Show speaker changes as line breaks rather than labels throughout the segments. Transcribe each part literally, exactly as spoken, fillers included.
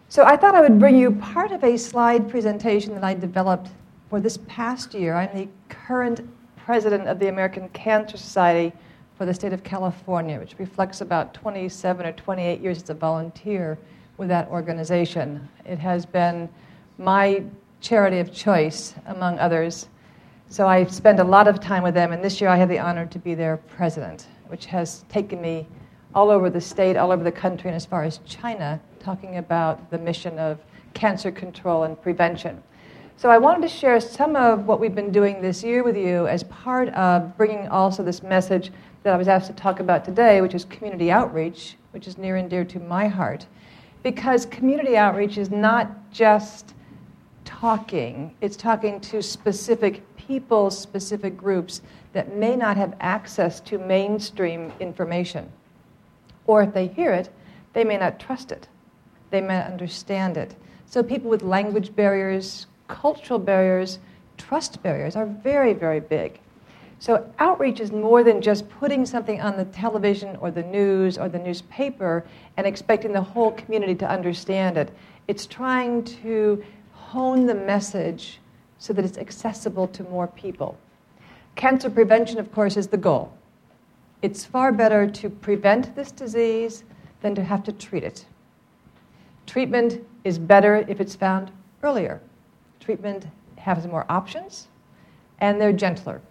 So I thought I would bring you part of a slide presentation that I developed for this past year. I'm the current president of the American Cancer Society for the state of California, which reflects about twenty-seven or twenty-eight years as a volunteer with that organization. It has been my charity of choice, among others. So I spend a lot of time with them, and this year I have the honor to be their president, which has taken me all over the state, all over the country, and as far as China, talking about the mission of cancer control and prevention. So I wanted to share some of what we've been doing this year with you as part of bringing also this message that I was asked to talk about today, which is community outreach, which is near and dear to my heart. Because community outreach is not just talking, it's talking to specific people, specific groups that may not have access to mainstream information. Or if they hear it, they may not trust it. They may not understand it. So people with language barriers, cultural barriers, trust barriers are very, very big. So outreach is more than just putting something on the television or the news or the newspaper and expecting the whole community to understand it. It's trying to hone the message so that it's accessible to more people. Cancer prevention, of course, is the goal. It's far better to prevent this disease than to have to treat it. Treatment is better if it's found earlier. Treatment has more options, and they're gentler.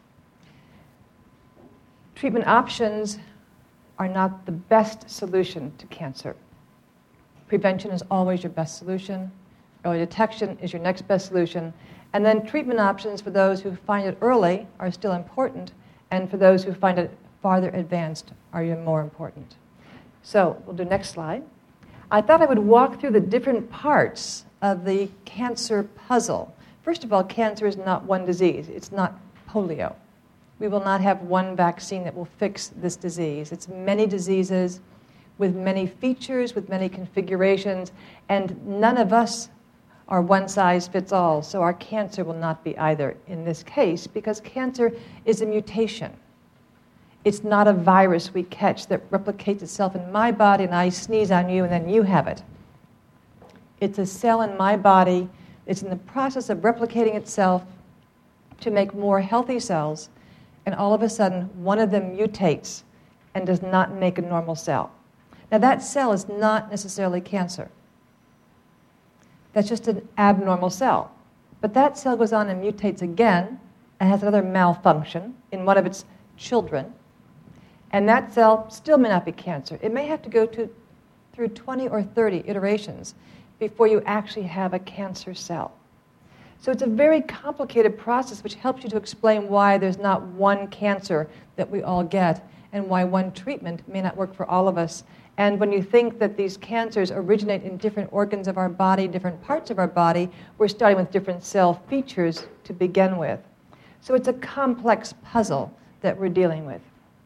Treatment options are not the best solution to cancer. Prevention is always your best solution. Early detection is your next best solution. And then treatment options for those who find it early are still important, and for those who find it farther advanced are even more important. So we'll do next slide. I thought I would walk through the different parts of the cancer puzzle. First of all, cancer is not one disease. It's not polio. We will not have one vaccine that will fix this disease. It's many diseases with many features, with many configurations, and none of us are one size fits all. So our cancer will not be either in this case, because cancer is a mutation. It's not a virus we catch that replicates itself in my body and I sneeze on you and then you have it. It's a cell in my body. It's in the process of replicating itself to make more healthy cells, and all of a sudden one of them mutates and does not make a normal cell. Now that cell is not necessarily cancer. That's just an abnormal cell. But that cell goes on and mutates again and has another malfunction in one of its children. And that cell still may not be cancer. It may have to go to, through twenty or thirty iterations before you actually have a cancer cell. So it's a very complicated process, which helps you to explain why there's not one cancer that we all get and why one treatment may not work for all of us. And when you think that these cancers originate in different organs of our body, different parts of our body, we're starting with different cell features to begin with. So it's a complex puzzle that we're dealing with.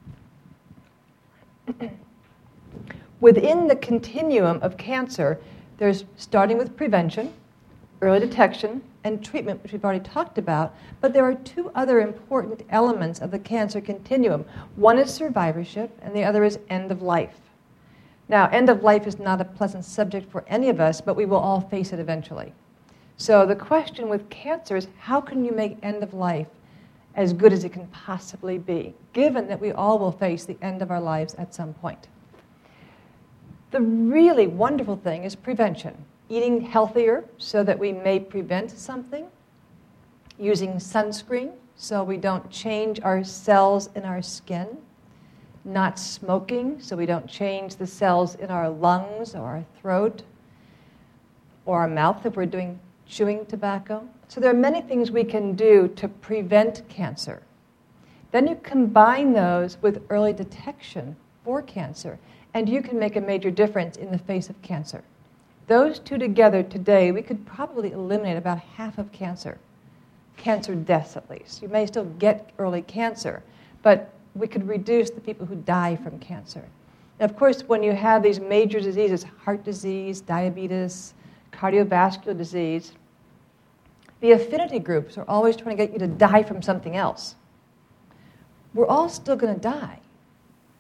Within the continuum of cancer, there's starting with prevention, early detection, and treatment, which we've already talked about, but there are two other important elements of the cancer continuum. One is survivorship, and the other is end of life. Now, end of life is not a pleasant subject for any of us, but we will all face it eventually. So the question with cancer is, how can you make end of life as good as it can possibly be, given that we all will face the end of our lives at some point? The really wonderful thing is prevention. Eating healthier so that we may prevent something. Using sunscreen so we don't change our cells in our skin. Not smoking so we don't change the cells in our lungs or our throat or our mouth if we're doing chewing tobacco. So there are many things we can do to prevent cancer. Then you combine those with early detection for cancer, and you can make a major difference in the face of cancer. Those two together today, we could probably eliminate about half of cancer. Cancer deaths, at least. You may still get early cancer, but we could reduce the people who die from cancer. Now, of course, when you have these major diseases, heart disease, diabetes, cardiovascular disease, the affinity groups are always trying to get you to die from something else. We're all still going to die.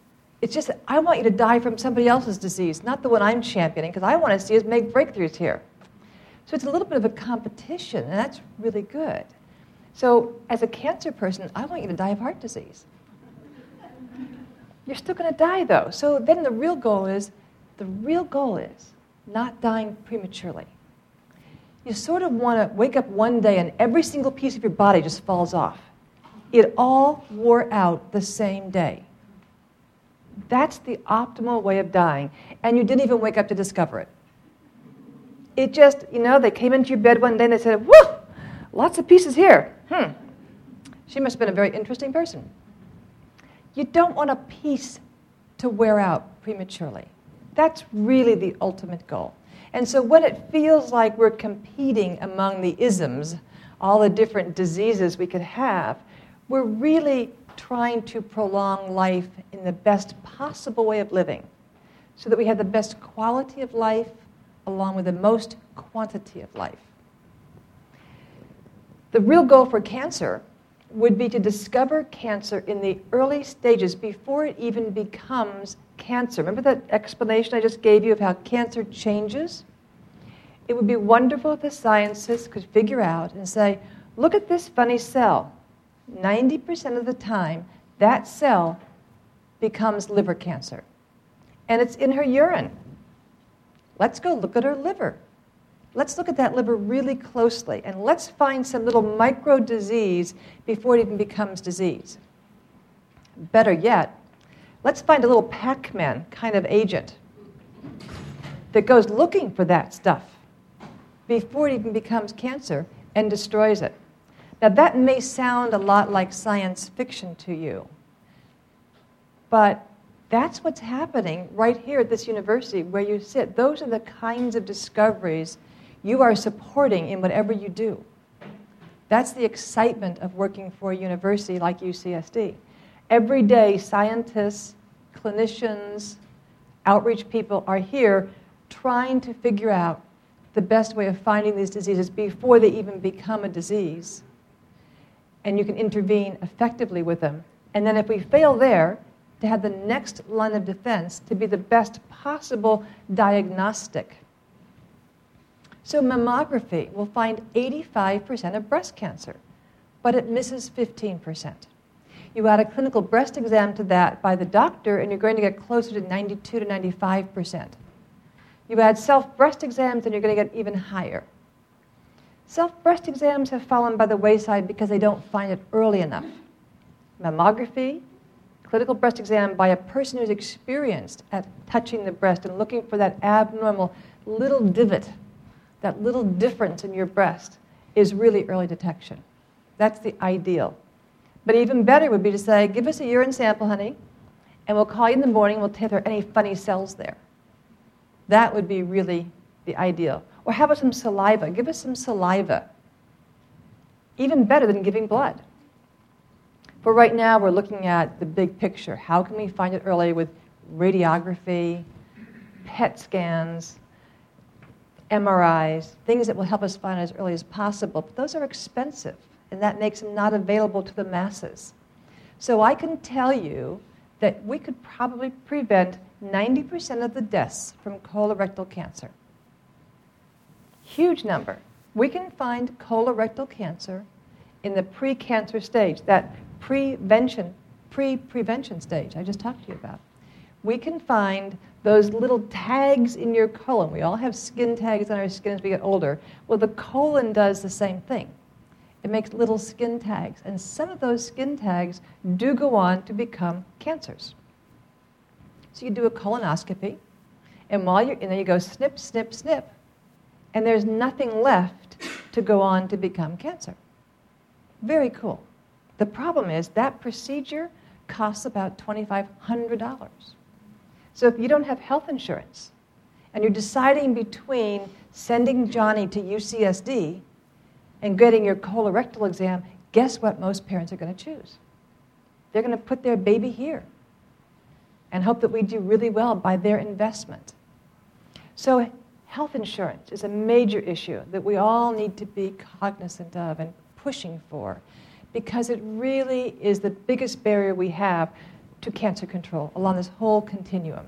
It's just, I want you to die from somebody else's disease, not the one I'm championing, because I want to see us make breakthroughs here. So it's a little bit of a competition, and that's really good. So as a cancer person, I want you to die of heart disease. You're still going to die, though. So then the real goal is, the real goal is not dying prematurely. You sort of want to wake up one day and every single piece of your body just falls off. It all wore out the same day. That's the optimal way of dying. And you didn't even wake up to discover it. It just, you know, they came into your bed one day and they said, whoo, lots of pieces here. Hmm. She must have been a very interesting person. You don't want a piece to wear out prematurely. That's really the ultimate goal. And so when it feels like we're competing among the isms, all the different diseases we could have, we're really trying to prolong life in the best possible way of living so that we have the best quality of life along with the most quantity of life. The real goal for cancer would be to discover cancer in the early stages before it even becomes cancer. Remember that explanation I just gave you of how cancer changes? It would be wonderful if the scientists could figure out and say, look at this funny cell. ninety percent of the time, that cell becomes liver cancer. And it's in her urine. Let's go look at her liver. Let's look at that liver really closely, and let's find some little micro disease before it even becomes disease. Better yet, let's find a little Pac-Man kind of agent that goes looking for that stuff before it even becomes cancer and destroys it. Now, that may sound a lot like science fiction to you, but that's what's happening right here at this university where you sit. Those are the kinds of discoveries you are supporting in whatever you do. That's the excitement of working for a university like U C S D. Every day, scientists, clinicians, outreach people are here trying to figure out the best way of finding these diseases before they even become a disease. And you can intervene effectively with them. And then if we fail there, to have the next line of defense to be the best possible diagnostic. So mammography will find eighty-five percent of breast cancer, but it misses fifteen percent. You add a clinical breast exam to that by the doctor, and you're going to get closer to ninety-two to ninety-five percent. You add self-breast exams, and you're going to get even higher. Self-breast exams have fallen by the wayside because they don't find it early enough. Mammography, clinical breast exam by a person who's experienced at touching the breast and looking for that abnormal little divot, that little difference in your breast, is really early detection. That's the ideal. But even better would be to say, give us a urine sample, honey, and we'll call you in the morning and we'll tell if there are any funny cells there. That would be really the ideal. Or how about some saliva? Give us some saliva. Even better than giving blood. But right now we're looking at the big picture. How can we find it early with radiography, P E T scans, M R Is, things that will help us find it as early as possible. But those are expensive, and that makes them not available to the masses. So I can tell you that we could probably prevent ninety percent of the deaths from colorectal cancer. Huge number. We can find colorectal cancer in the pre-cancer stage, that prevention, pre-prevention stage I just talked to you about. We can find those little tags in your colon. We all have skin tags on our skin as we get older. Well, the colon does the same thing. It makes little skin tags, and some of those skin tags do go on to become cancers. So you do a colonoscopy, and while you're in there, you go snip, snip, snip, and there's nothing left to go on to become cancer. Very cool. The problem is that procedure costs about twenty-five hundred dollars. So if you don't have health insurance, and you're deciding between sending Johnny to U C S D and getting your colorectal exam, guess what most parents are going to choose? They're going to put their baby here and hope that we do really well by their investment. So health insurance is a major issue that we all need to be cognizant of and pushing for, because it really is the biggest barrier we have to cancer control along this whole continuum.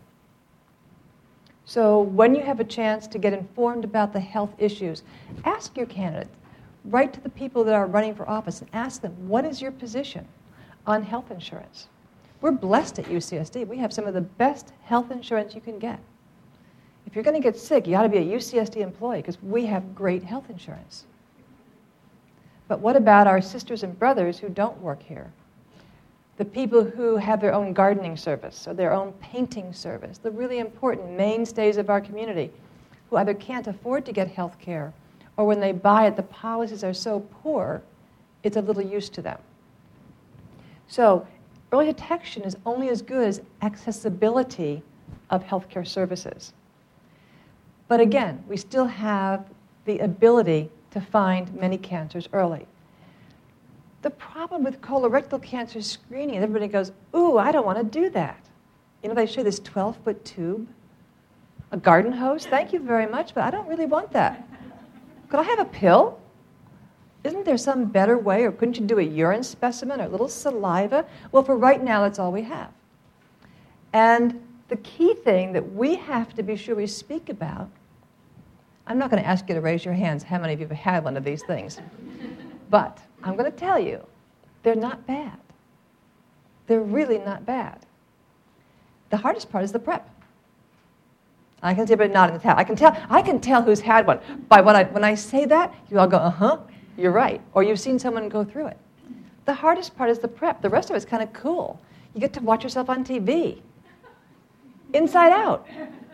So when you have a chance to get informed about the health issues, ask your candidate. Write to the people that are running for office and ask them, what is your position on health insurance? We're blessed at U C S D. We have some of the best health insurance you can get. If you're going to get sick, you ought to be a U C S D employee because we have great health insurance. But what about our sisters and brothers who don't work here? The people who have their own gardening service or their own painting service, the really important mainstays of our community, who either can't afford to get health care or when they buy it, the policies are so poor, it's of little use to them. So early detection is only as good as accessibility of healthcare services. But again, we still have the ability to find many cancers early. The problem with colorectal cancer screening, everybody goes, ooh, I don't want to do that. You know, they show this twelve-foot tube, a garden hose. Thank you very much, but I don't really want that. Could I have a pill? Isn't there some better way, or couldn't you do a urine specimen or a little saliva? Well, for right now, that's all we have. And the key thing that we have to be sure we speak about, I'm not going to ask you to raise your hands how many of you have had one of these things, but I'm going to tell you, they're not bad. They're really not bad. The hardest part is the prep. I can see everybody nodding the head. I can tell. I can tell who's had one by what I when I say that. You all go, uh huh. You're right. Or you've seen someone go through it. The hardest part is the prep. The rest of it's kind of cool. You get to watch yourself on T V. Inside Out.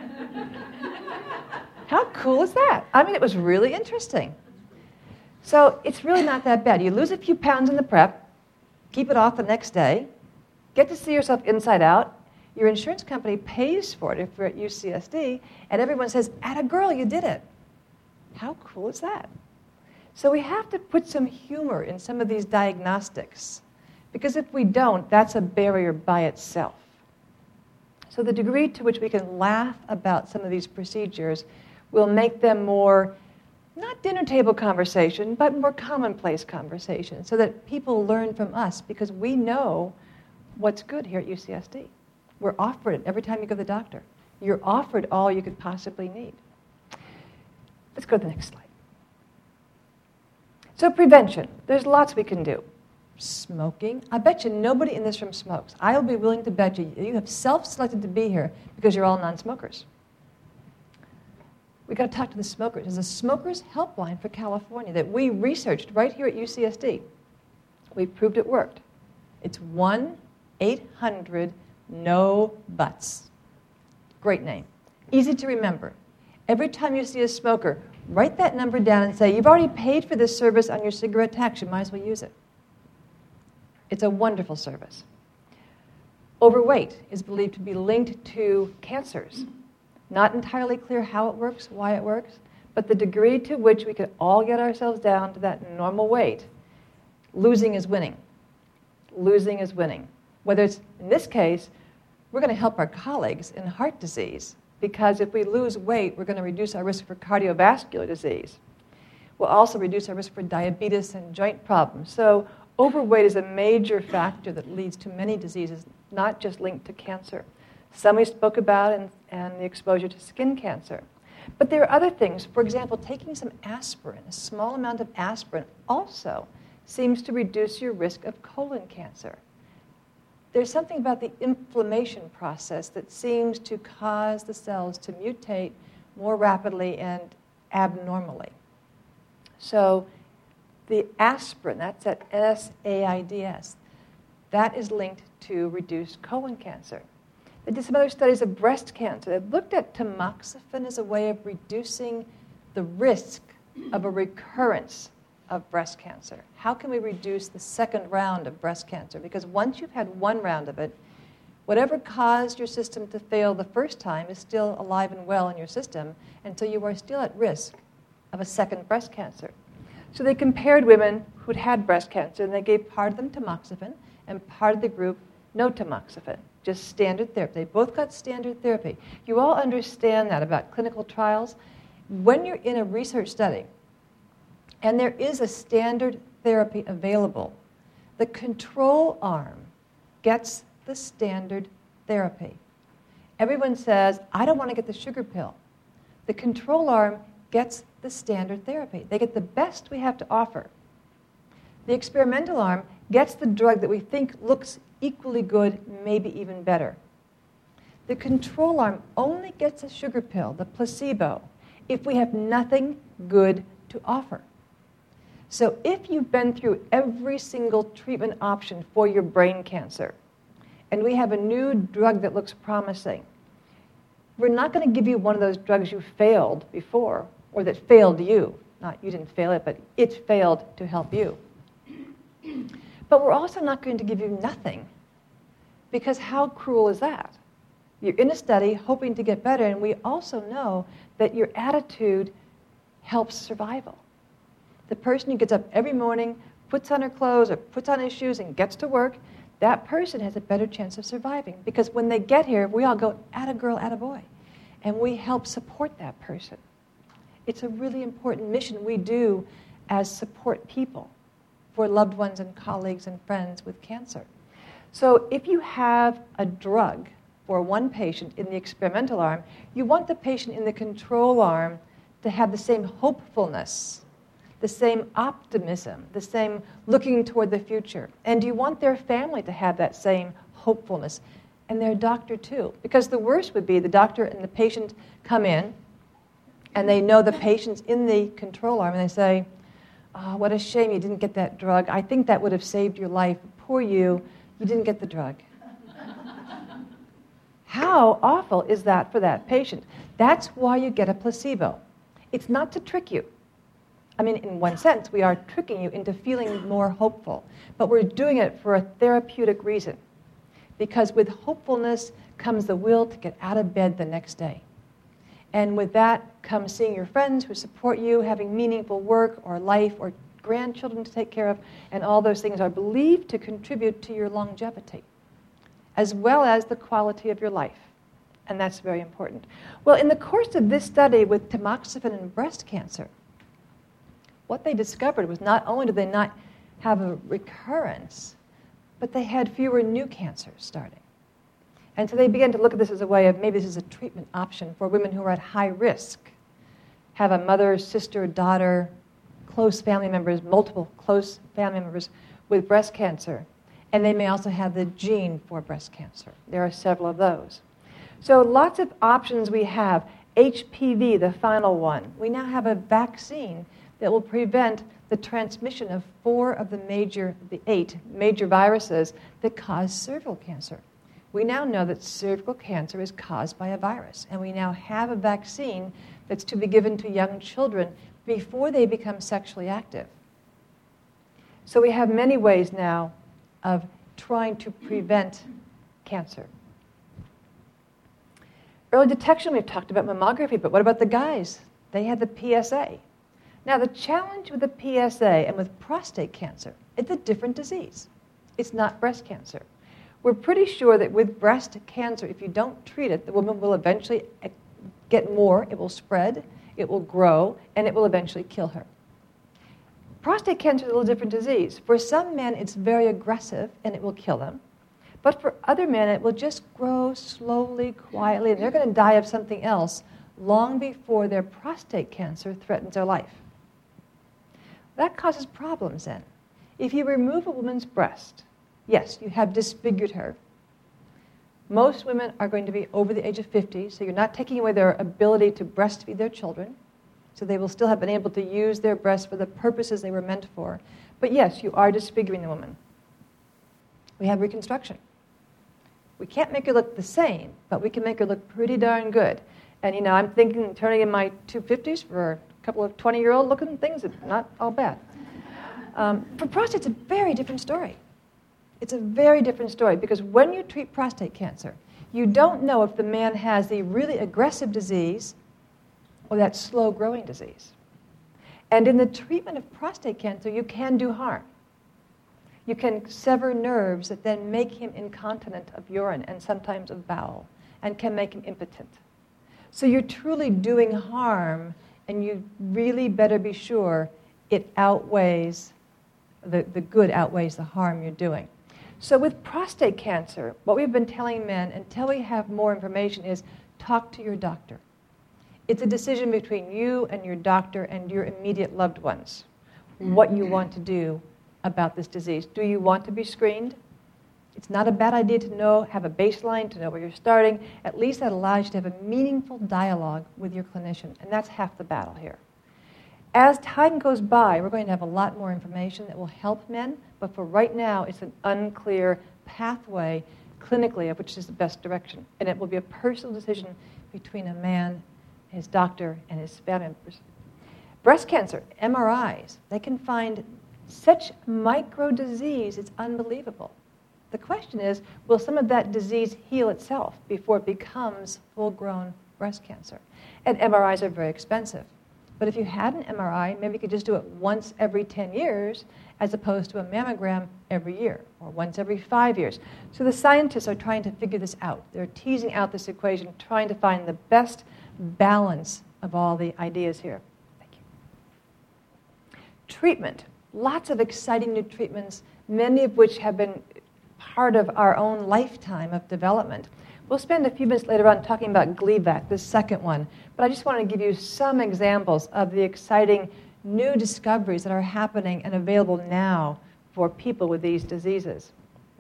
How cool is that? I mean, it was really interesting. So it's really not that bad. You lose a few pounds in the prep, keep it off the next day, get to see yourself inside out. Your insurance company pays for it if you're at U C S D, and everyone says, atta girl, you did it. How cool is that? So we have to put some humor in some of these diagnostics, because if we don't, that's a barrier by itself. So the degree to which we can laugh about some of these procedures will make them more, not dinner table conversation, but more commonplace conversation, so that people learn from us, because we know what's good here at U C S D. We're offered it every time you go to the doctor. You're offered all you could possibly need. Let's go to the next slide. So prevention, there's lots we can do. Smoking, I bet you nobody in this room smokes. I'll be willing to bet you you have self-selected to be here because you're all non-smokers. We've got to talk to the smokers. There's a smokers helpline for California that we researched right here at U C S D. We proved it worked. It's one eight hundred no buts. Great name. Easy to remember. Every time you see a smoker, write that number down and say, you've already paid for this service on your cigarette tax. You might as well use it. It's a wonderful service. Overweight is believed to be linked to cancers. Not entirely clear how it works, why it works, but the degree to which we could all get ourselves down to that normal weight, losing is winning. Losing is winning. Whether it's, in this case, we're going to help our colleagues in heart disease, because if we lose weight, we're going to reduce our risk for cardiovascular disease. We'll also reduce our risk for diabetes and joint problems. So overweight is a major factor that leads to many diseases, not just linked to cancer. Some we spoke about, and, and the exposure to skin cancer. But there are other things. For example, taking some aspirin, a small amount of aspirin, also seems to reduce your risk of colon cancer. There's something about the inflammation process that seems to cause the cells to mutate more rapidly and abnormally. So the aspirin, that's at N S A I D S, that is linked to reduced colon cancer. They did some other studies of breast cancer. They looked at tamoxifen as a way of reducing the risk of a recurrence of breast cancer. How can we reduce the second round of breast cancer? Because once you've had one round of it, whatever caused your system to fail the first time is still alive and well in your system, and so you are still at risk of a second breast cancer. So they compared women who'd had breast cancer, and they gave part of them tamoxifen and part of the group no tamoxifen, just standard therapy. They both got standard therapy. You all understand that about clinical trials. When you're in a research study, and there is a standard therapy available, the control arm gets the standard therapy. Everyone says, I don't want to get the sugar pill. The control arm gets the standard therapy. They get the best we have to offer. The experimental arm gets the drug that we think looks equally good, maybe even better. The control arm only gets a sugar pill, the placebo, if we have nothing good to offer. So if you've been through every single treatment option for your brain cancer, and we have a new drug that looks promising, we're not going to give you one of those drugs you failed before, or that failed you. Not you didn't fail it, but it failed to help you. But we're also not going to give you nothing, because how cruel is that? You're in a study hoping to get better, and we also know that your attitude helps survival. The person who gets up every morning, puts on her clothes or puts on his shoes and gets to work, that person has a better chance of surviving. Because when they get here, we all go, atta girl, atta boy. And we help support that person. It's a really important mission we do as support people for loved ones and colleagues and friends with cancer. So if you have a drug for one patient in the experimental arm, you want the patient in the control arm to have the same hopefulness, the same optimism, the same looking toward the future. And you want their family to have that same hopefulness, and their doctor too. Because the worst would be the doctor and the patient come in, and they know the patient's in the control arm, and they say, oh, what a shame you didn't get that drug. I think that would have saved your life. Poor you, you didn't get the drug. How awful is that for that patient? That's why you get a placebo. It's not to trick you. I mean, in one sense, we are tricking you into feeling more hopeful, but we're doing it for a therapeutic reason. Because with hopefulness comes the will to get out of bed the next day. And with that comes seeing your friends who support you, having meaningful work or life or grandchildren to take care of, and all those things are believed to contribute to your longevity, as well as the quality of your life. And that's very important. Well, in the course of this study with tamoxifen and breast cancer, what they discovered was not only did they not have a recurrence, but they had fewer new cancers starting. And so they began to look at this as a way of maybe this is a treatment option for women who are at high risk, have a mother, sister, daughter, close family members, multiple close family members with breast cancer. And they may also have the gene for breast cancer. There are several of those. So lots of options we have. H P V, the final one. We now have a vaccine that will prevent the transmission of four of the major, the eight major viruses that cause cervical cancer. We now know that cervical cancer is caused by a virus, and we now have a vaccine that's to be given to young children before they become sexually active. So we have many ways now of trying to prevent cancer. Early detection, we've talked about mammography, but what about the guys? They had the P S A. Now, the challenge with the P S A and with prostate cancer, it's a different disease. It's not breast cancer. We're pretty sure that with breast cancer, if you don't treat it, the woman will eventually get more, it will spread, it will grow, and it will eventually kill her. Prostate cancer is a little different disease. For some men, it's very aggressive, and it will kill them. But for other men, it will just grow slowly, quietly, and they're going to die of something else long before their prostate cancer threatens their life. That causes problems then. If you remove a woman's breast, yes, you have disfigured her. Most women are going to be over the age of fifty, so you're not taking away their ability to breastfeed their children. So they will still have been able to use their breasts for the purposes they were meant for. But yes, you are disfiguring the woman. We have reconstruction. We can't make her look the same, but we can make her look pretty darn good. And, you know, I'm thinking turning in my two fifties for a couple of twenty-year-old looking things, it's not all bad. Um, for prostate, it's a very different story. It's a very different story because when you treat prostate cancer, you don't know if the man has the really aggressive disease or that slow-growing disease. And in the treatment of prostate cancer, you can do harm. You can sever nerves that then make him incontinent of urine and sometimes of bowel and can make him impotent. So you're truly doing harm, and you really better be sure it outweighs, the, the good outweighs the harm you're doing. So with prostate cancer, what we've been telling men until we have more information is talk to your doctor. It's a decision between you and your doctor and your immediate loved ones, what you want to do about this disease. Do you want to be screened? It's not a bad idea to know, have a baseline, to know where you're starting. At least that allows you to have a meaningful dialogue with your clinician, and that's half the battle here. As time goes by, we're going to have a lot more information that will help men, but for right now, it's an unclear pathway clinically of which is the best direction. And it will be a personal decision between a man, his doctor, and his family members. Breast cancer, M R Is, they can find such micro disease, it's unbelievable. The question is, will some of that disease heal itself before it becomes full-grown breast cancer? And M R Is are very expensive. But if you had an M R I, maybe you could just do it once every ten years as opposed to a mammogram every year or once every five years. So the scientists are trying to figure this out. They're teasing out this equation, trying to find the best balance of all the ideas here. Thank you. Treatment. Lots of exciting new treatments, many of which have been part of our own lifetime of development. We'll spend a few minutes later on talking about Gleevec, the second one. But I just want to give you some examples of the exciting new discoveries that are happening and available now for people with these diseases.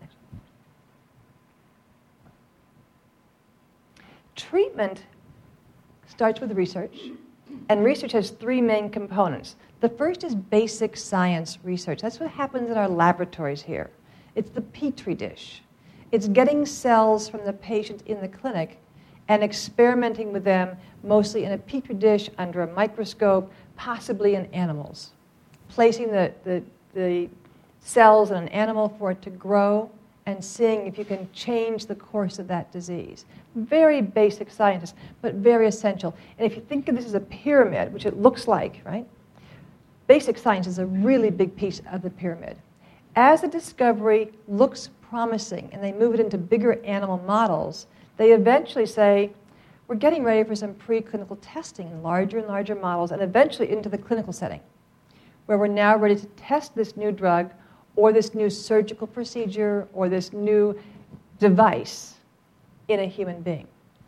Treatment starts with research, and research has three main components. The first is basic science research. That's what happens in our laboratories here. It's the Petri dish. It's getting cells from the patient in the clinic and experimenting with them, mostly in a Petri dish under a microscope, possibly in animals. Placing the, the, the cells in an animal for it to grow and seeing if you can change the course of that disease. Very basic science, but very essential. And if you think of this as a pyramid, which it looks like, right? Basic science is a really big piece of the pyramid. As a discovery looks promising and they move it into bigger animal models, they eventually say, we're getting ready for some preclinical testing in larger and larger models and eventually into the clinical setting, where we're now ready to test this new drug or this new surgical procedure or this new device in a human being.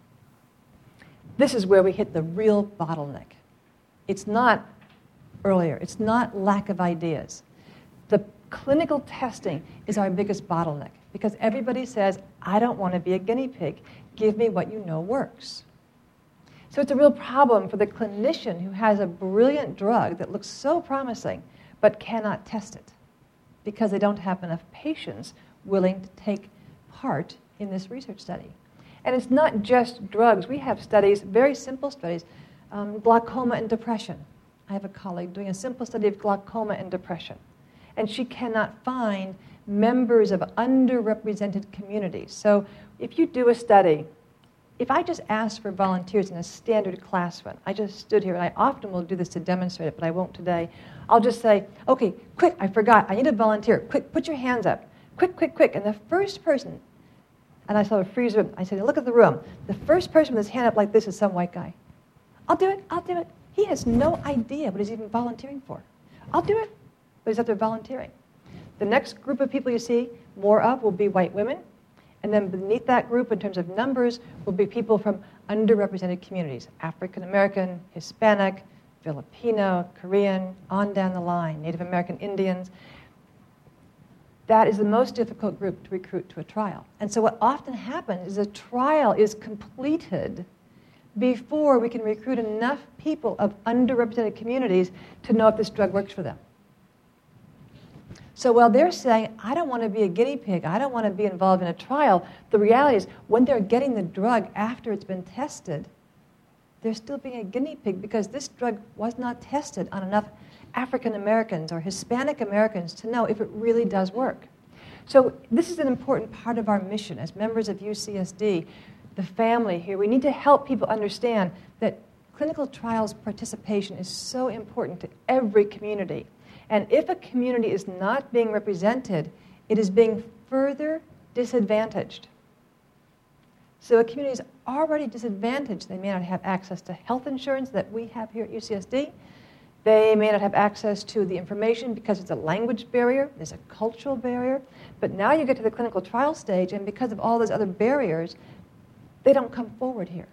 This is where we hit the real bottleneck. It's not earlier. It's not lack of ideas. The clinical testing is our biggest bottleneck because everybody says, I don't want to be a guinea pig. Give me what you know works. So it's a real problem for the clinician who has a brilliant drug that looks so promising but cannot test it because they don't have enough patients willing to take part in this research study. And it's not just drugs. We have studies, very simple studies, um, glaucoma and depression. I have a colleague doing a simple study of glaucoma and depression. And she cannot find members of underrepresented communities. So if you do a study, if I just asked for volunteers in a standard class run, I just stood here, and I often will do this to demonstrate it, but I won't today. I'll just say, okay, quick, I forgot, I need a volunteer. Quick, put your hands up. Quick, quick, quick. And the first person, and I saw a freeze room, I said, look at the room. The first person with his hand up like this is some white guy. I'll do it, I'll do it. He has no idea what he's even volunteering for. I'll do it, but he's out there volunteering. The next group of people you see more of will be white women, and then beneath that group, in terms of numbers, will be people from underrepresented communities, African American, Hispanic, Filipino, Korean, on down the line, Native American Indians. That is the most difficult group to recruit to a trial. And so what often happens is a trial is completed before we can recruit enough people of underrepresented communities to know if this drug works for them. So while they're saying, I don't want to be a guinea pig, I don't want to be involved in a trial, the reality is when they're getting the drug after it's been tested, they're still being a guinea pig because this drug was not tested on enough African Americans or Hispanic Americans to know if it really does work. So this is an important part of our mission as members of U C S D, the family here. We need to help people understand that clinical trials participation is so important to every community. And if a community is not being represented, it is being further disadvantaged. So a community is already disadvantaged. They may not have access to health insurance that we have here at U C S D. They may not have access to the information because it's a language barrier, there's a cultural barrier. But now you get to the clinical trial stage, and because of all those other barriers, they don't come forward here.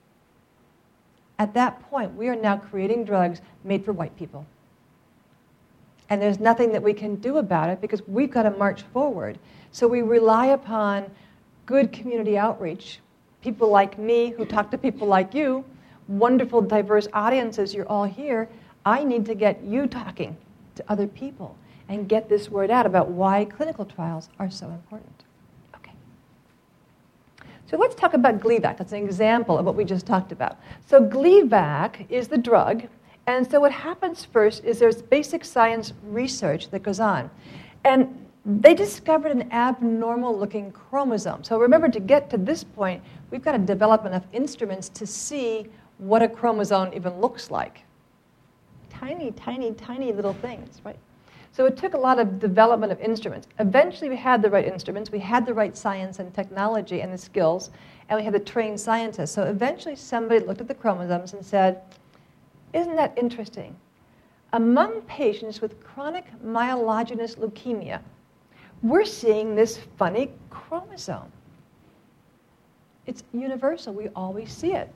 At that point, we are now creating drugs made for white people. And there's nothing that we can do about it because we've got to march forward. So we rely upon good community outreach, people like me who talk to people like you, wonderful, diverse audiences, you're all here. I need to get you talking to other people and get this word out about why clinical trials are so important. Okay. So let's talk about Gleevec. That's an example of what we just talked about. So Gleevec is the drug, and so what happens first is there's basic science research that goes on. And they discovered an abnormal-looking chromosome. So remember, to get to this point, we've got to develop enough instruments to see what a chromosome even looks like. Tiny, tiny, tiny little things, right? So it took a lot of development of instruments. Eventually, we had the right instruments, we had the right science and technology and the skills, and we had the trained scientists. So eventually, somebody looked at the chromosomes and said, isn't that interesting? Among patients with chronic myelogenous leukemia, we're seeing this funny chromosome. It's universal. We always see it.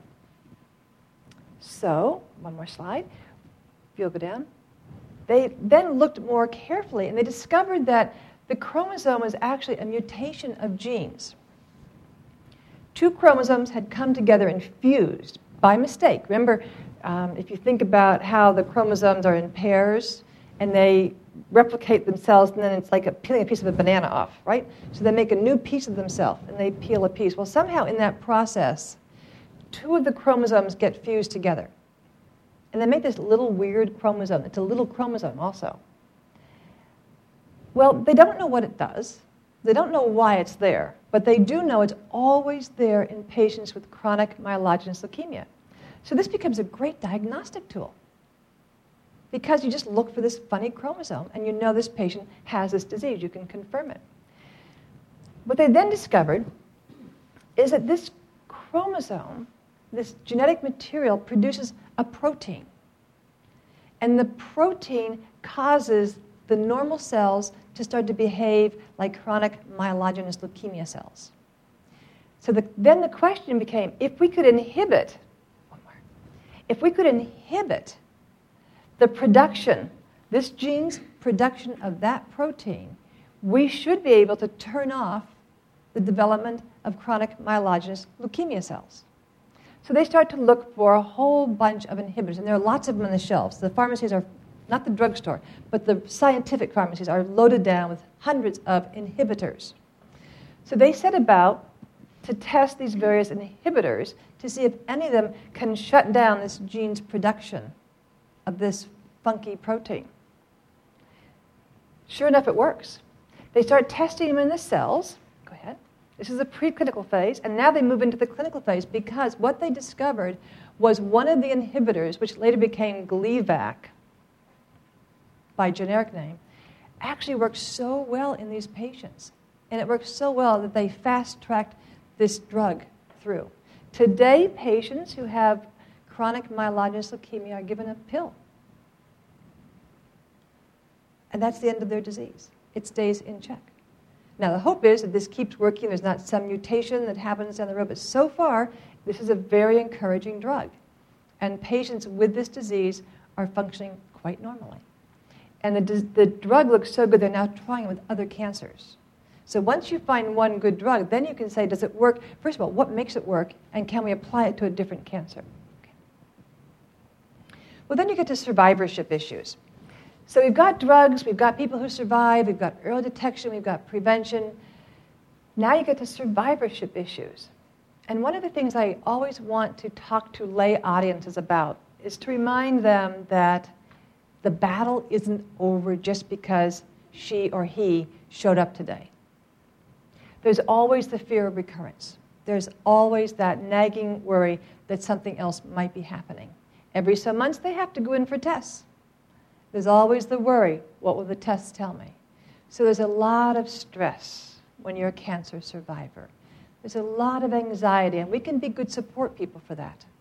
So, one more slide. If you'll go down. They then looked more carefully, and they discovered that the chromosome was actually a mutation of genes. Two chromosomes had come together and fused by mistake. Remember, um, if you think about how the chromosomes are in pairs, and they replicate themselves, and then it's like a, peeling a piece of a banana off, right? So they make a new piece of themselves, and they peel a piece. Well, somehow in that process, two of the chromosomes get fused together. And they make this little weird chromosome. It's a little chromosome also. Well, they don't know what it does. They don't know why it's there. But they do know it's always there in patients with chronic myelogenous leukemia. So this becomes a great diagnostic tool. Because you just look for this funny chromosome, and you know this patient has this disease. You can confirm it. What they then discovered is that this chromosome, this genetic material, produces a protein. And the protein causes the normal cells to start to behave like chronic myelogenous leukemia cells. So the, then the question became, if we could inhibit, one more, if we could inhibit the production, this gene's production of that protein, we should be able to turn off the development of chronic myelogenous leukemia cells. So they start to look for a whole bunch of inhibitors, and there are lots of them on the shelves. The pharmacies are, not the drugstore, but the scientific pharmacies are loaded down with hundreds of inhibitors. So they set about to test these various inhibitors to see if any of them can shut down this gene's production of this funky protein. Sure enough, it works. They start testing them in the cells. Go ahead. This is the preclinical phase, and now they move into the clinical phase because what they discovered was one of the inhibitors, which later became Gleevec by generic name, actually works so well in these patients. And it works so well that they fast-tracked this drug through. Today, patients who have chronic myelogenous leukemia are given a pill. And that's the end of their disease. It stays in check. Now, the hope is that this keeps working. There's not some mutation that happens down the road. But so far, this is a very encouraging drug. And patients with this disease are functioning quite normally. And the, the drug looks so good, they're now trying it with other cancers. So once you find one good drug, then you can say, does it work? First of all, what makes it work? And can we apply it to a different cancer? Okay. Well, then you get to survivorship issues. So we've got drugs, we've got people who survive, we've got early detection, we've got prevention. Now you get to survivorship issues. And one of the things I always want to talk to lay audiences about is to remind them that the battle isn't over just because she or he showed up today. There's always the fear of recurrence. There's always that nagging worry that something else might be happening. Every some months they have to go in for tests. There's always the worry, what will the tests tell me? So there's a lot of stress when you're a cancer survivor. There's a lot of anxiety, and we can be good support people for that.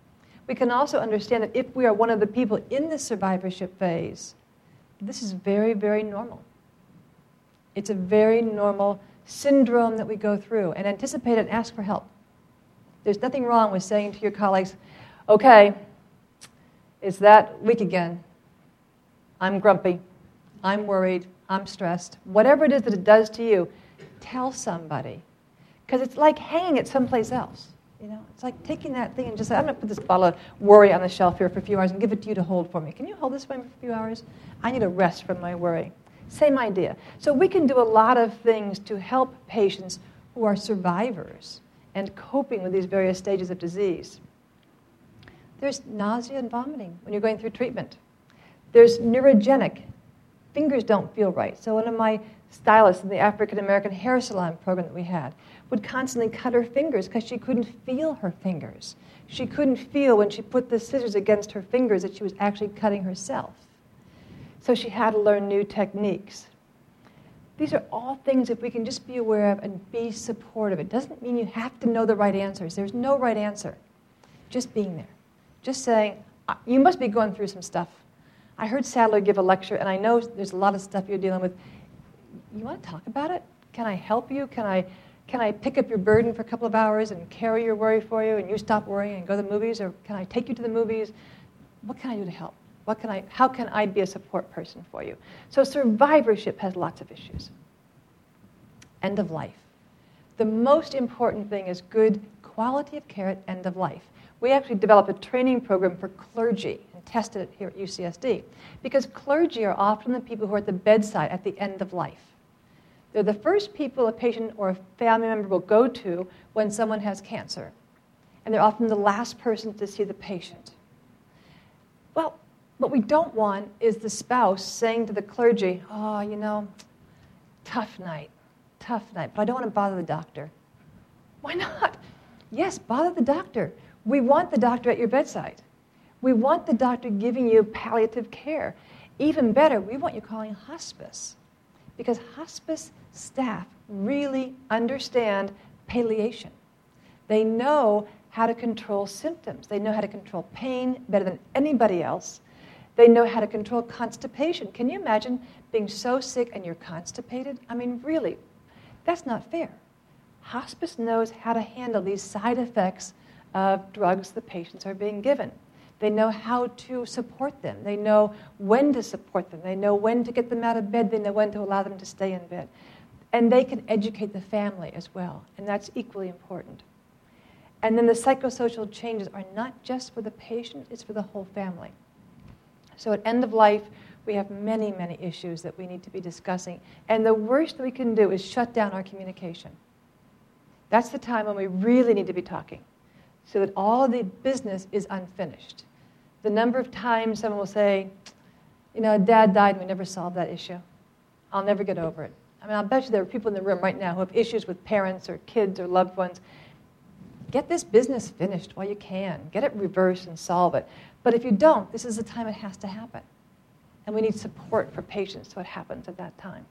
we can also understand that if we are one of the people in the survivorship phase, this is very, very normal. It's a very normal syndrome that we go through, and anticipate it and ask for help. There's nothing wrong with saying to your colleagues, okay, it's that week again. I'm grumpy. I'm worried. I'm stressed. Whatever it is that it does to you, tell somebody. Because it's like hanging it someplace else. You know, it's like taking that thing and just say, I'm going to put this bottle of worry on the shelf here for a few hours and give it to you to hold for me. Can you hold this for me for a few hours? I need a rest from my worry. Same idea. So we can do a lot of things to help patients who are survivors and coping with these various stages of disease. There's nausea and vomiting when you're going through treatment. There's neurogenic. Fingers don't feel right. So one of my stylists in the African American hair salon program that we had would constantly cut her fingers because she couldn't feel her fingers. She couldn't feel when she put the scissors against her fingers that she was actually cutting herself. So she had to learn new techniques. These are all things if we can just be aware of and be supportive. It doesn't mean you have to know the right answers. There's no right answer. Just being there. Just saying, you must be going through some stuff. I heard Sadler give a lecture, and I know there's a lot of stuff you're dealing with. You want to talk about it? Can I help you? Can I, can I pick up your burden for a couple of hours and carry your worry for you, and you stop worrying and go to the movies? Or can I take you to the movies? What can I do to help? What can I, how can I be a support person for you? So survivorship has lots of issues. End of life. The most important thing is good quality of care at end of life. We actually developed a training program for clergy and tested it here at U C S D because clergy are often the people who are at the bedside at the end of life. They're the first people a patient or a family member will go to when someone has cancer. And they're often the last person to see the patient. Well, what we don't want is the spouse saying to the clergy, oh, you know, tough night, tough night, but I don't want to bother the doctor. Why not? Yes, bother the doctor. We want the doctor at your bedside. We want the doctor giving you palliative care. Even better, we want you calling hospice because hospice staff really understand palliation. They know how to control symptoms. They know how to control pain better than anybody else. They know how to control constipation. Can you imagine being so sick and you're constipated? I mean, really, that's not fair. Hospice knows how to handle these side effects of drugs the patients are being given. They know how to support them. They know when to support them. They know when to get them out of bed. They know when to allow them to stay in bed. And they can educate the family as well, and that's equally important. And then the psychosocial changes are not just for the patient, it's for the whole family. So at end of life, we have many, many issues that we need to be discussing. And the worst that we can do is shut down our communication. That's the time when we really need to be talking, so that all the business is unfinished. The number of times someone will say, you know, Dad died and we never solved that issue. I'll never get over it. I mean, I'll bet you there are people in the room right now who have issues with parents or kids or loved ones. Get this business finished while you can. Get it reversed and solve it. But if you don't, this is the time it has to happen. And we need support for patients so it happens at that time.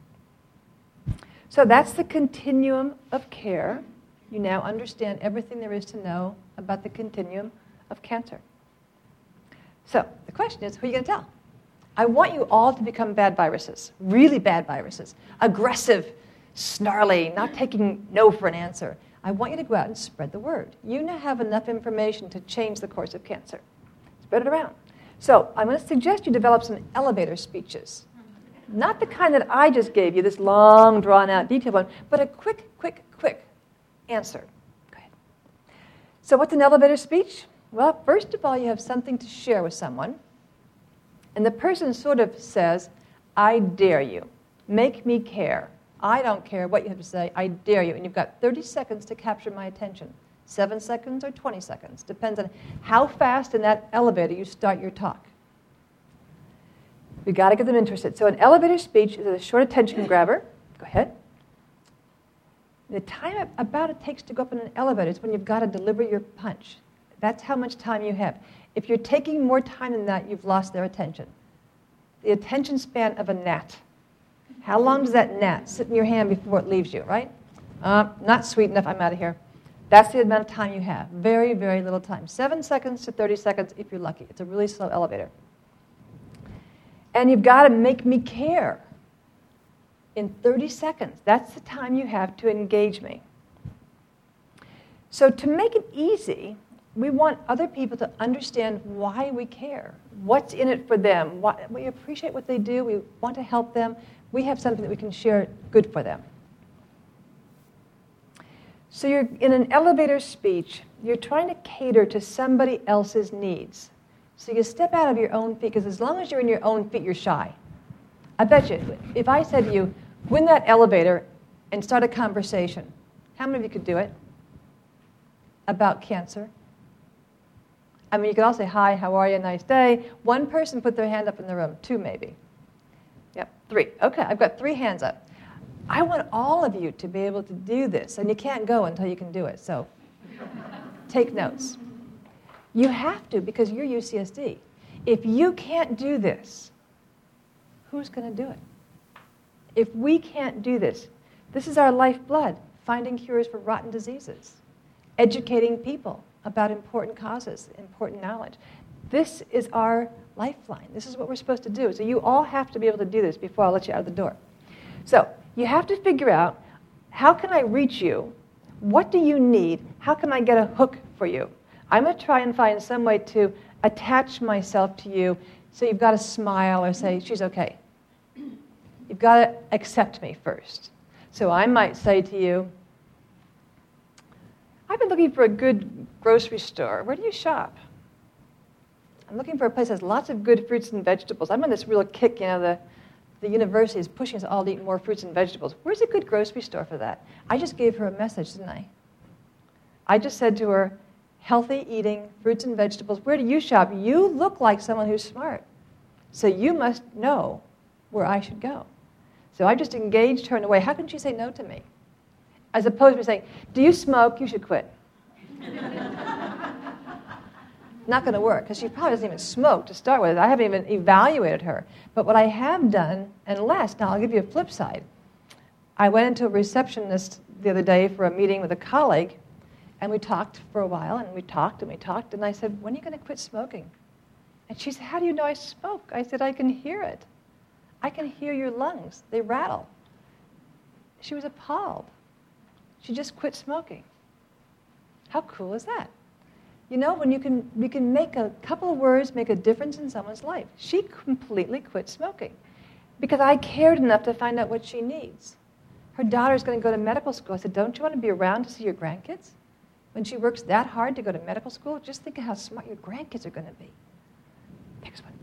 So that's the continuum of care. You now understand everything there is to know about the continuum of cancer. So the question is, who are you going to tell? I want you all to become bad viruses, really bad viruses, aggressive, snarly, not taking no for an answer. I want you to go out and spread the word. You now have enough information to change the course of cancer. Spread it around. So I'm going to suggest you develop some elevator speeches. Not the kind that I just gave you, this long, drawn-out, detailed one, but a quick, quick, quick answer. Go ahead. So what's an elevator speech? Well, first of all, you have something to share with someone. And the person sort of says, I dare you. Make me care. I don't care what you have to say. I dare you. And you've got thirty seconds to capture my attention. Seven seconds or twenty seconds. Depends on how fast in that elevator you start your talk. We've got to get them interested. So an elevator speech is a short attention grabber. Go ahead. The time about it takes to go up in an elevator is when you've got to deliver your punch. That's how much time you have. If you're taking more time than that, you've lost their attention. The attention span of a gnat. How long does that gnat sit in your hand before it leaves you, right? Uh, not sweet enough, I'm out of here. That's the amount of time you have. Very, very little time. Seven seconds to thirty seconds if you're lucky. It's a really slow elevator. And you've got to make me care in thirty seconds. That's the time you have to engage me. So to make it easy, we want other people to understand why we care. What's in it for them? Why, we appreciate what they do. We want to help them. We have something that we can share good for them. So you're in an elevator speech, you're trying to cater to somebody else's needs. So you step out of your own feet, because as long as you're in your own feet, you're shy. I bet you, if I said to you, go in that elevator and start a conversation, how many of you could do it? About cancer? I mean, you could all say, hi, how are you, nice day. One person put their hand up in the room, two maybe. Yep, three. Okay, I've got three hands up. I want all of you to be able to do this, and you can't go until you can do it, so take notes. You have to, because you're U C S D. If you can't do this, who's going to do it? If we can't do this, this is our lifeblood, finding cures for rotten diseases, educating people about important causes, important knowledge. This is our lifeline. This is what we're supposed to do. So you all have to be able to do this before I'll let you out of the door. So you have to figure out, how can I reach you? What do you need? How can I get a hook for you? I'm going to try and find some way to attach myself to you so you've got to smile or say, she's okay. You've got to accept me first. So I might say to you, I've been looking for a good grocery store. Where do you shop? I'm looking for a place that has lots of good fruits and vegetables. I'm on this real kick, you know, the, the university is pushing us all to eat more fruits and vegetables. Where's a good grocery store for that? I just gave her a message, didn't I? I just said to her, healthy eating, fruits and vegetables. Where do you shop? You look like someone who's smart. So you must know where I should go. So I just engaged her in a way, how can she say no to me? As opposed to saying, do you smoke? You should quit. Not going to work, because she probably doesn't even smoke to start with. I haven't even evaluated her. But what I have done, unless, now I'll give you a flip side. I went into a receptionist the other day for a meeting with a colleague, and we talked for a while, and we talked and we talked, and I said, when are you going to quit smoking? And she said, how do you know I smoke? I said, I can hear it. I can hear your lungs. They rattle. She was appalled. She just quit smoking. How cool is that? You know, when you can, you can make a couple of words make a difference in someone's life. She completely quit smoking because I cared enough to find out what she needs. Her daughter's going to go to medical school. I said, don't you want to be around to see your grandkids? When she works that hard to go to medical school, just think of how smart your grandkids are going to be. Next one.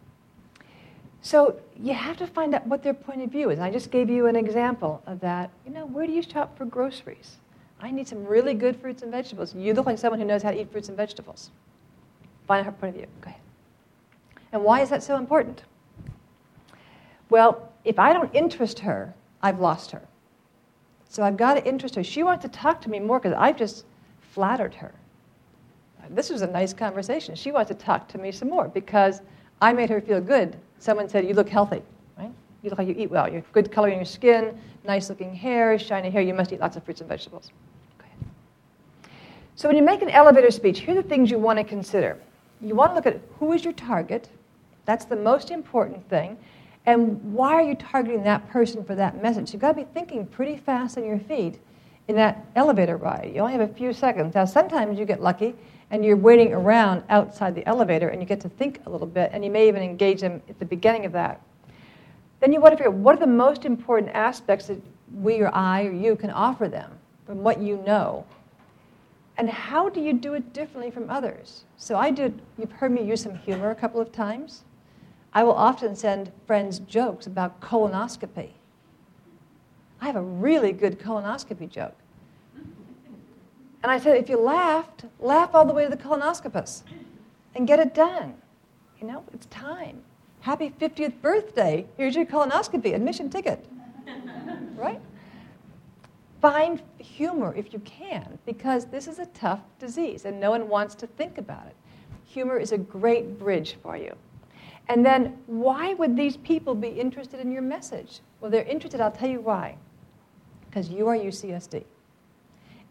So you have to find out what their point of view is. I just gave you an example of that. You know, where do you shop for groceries? I need some really good fruits and vegetables. You look like someone who knows how to eat fruits and vegetables. Find out her point of view. Go ahead. And why is that so important? Well, if I don't interest her, I've lost her. So I've got to interest her. She wants to talk to me more because I've just flattered her. This was a nice conversation. She wants to talk to me some more because I made her feel good. Someone said, you look healthy, right? You look like you eat well. You have good color in your skin, nice looking hair, shiny hair. You must eat lots of fruits and vegetables. Go ahead. So when you make an elevator speech, here are the things you want to consider. You want to look at who is your target. That's the most important thing. And why are you targeting that person for that message? You've got to be thinking pretty fast on your feet in that elevator ride. You only have a few seconds. Now, sometimes you get lucky and you're waiting around outside the elevator and you get to think a little bit, and you may even engage them at the beginning of that. Then you want to figure out what are the most important aspects that we or I or you can offer them from what you know. And how do you do it differently from others? So I did, you've heard me use some humor a couple of times. I will often send friends jokes about colonoscopy. I have a really good colonoscopy joke. And I said, if you laughed, laugh all the way to the colonoscopist and get it done. You know, it's time. Happy fiftieth birthday. Here's your colonoscopy, admission ticket. Right? Find humor if you can, because this is a tough disease and no one wants to think about it. Humor is a great bridge for you. And then, why would these people be interested in your message? Well, they're interested, I'll tell you why. Because you are U C S D.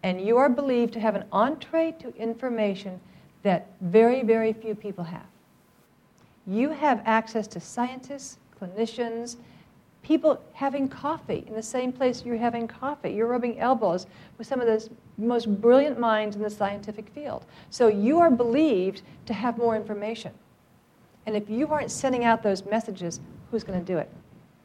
And you are believed to have an entree to information that very, very few people have. You have access to scientists, clinicians, people having coffee in the same place you're having coffee. You're rubbing elbows with some of the most brilliant minds in the scientific field. So you are believed to have more information. And if you aren't sending out those messages, who's going to do it?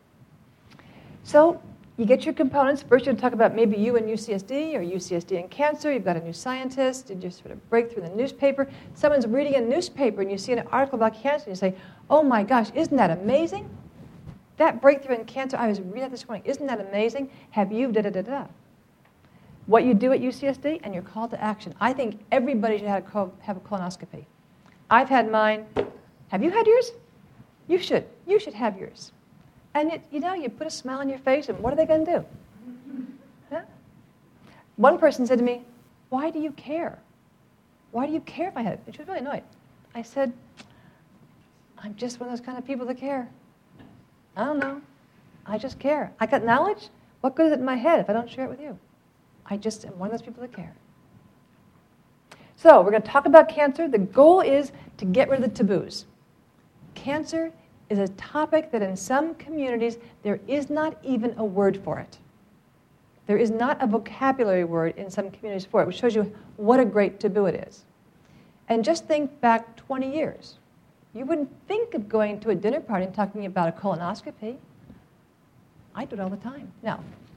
So you get your components. First, you're going to talk about maybe you and U C S D, or U C S D and cancer. You've got a new scientist. You just sort of break through the newspaper. Someone's reading a newspaper, and you see an article about cancer, and you say, oh my gosh, isn't that amazing? That breakthrough in cancer, I was reading that this morning. Isn't that amazing? Have you da-da-da-da? What you do at U C S D and your call to action. I think everybody should have a, col- have a colonoscopy. I've had mine. Have you had yours? You should. You should have yours. And, it, you know, you put a smile on your face, and what are they going to do? Huh? One person said to me, why do you care? Why do you care if I had it? And she was really annoyed. I said, I'm just one of those kind of people that care. I don't know. I just care. I got knowledge. What good is it in my head if I don't share it with you? I just am one of those people that care. So we're going to talk about cancer. The goal is to get rid of the taboos. Cancer is a topic that in some communities there is not even a word for it. There is not a vocabulary word in some communities for it, which shows you what a great taboo it is. And just think back twenty years. You wouldn't think of going to a dinner party and talking about a colonoscopy. I do it all the time. No.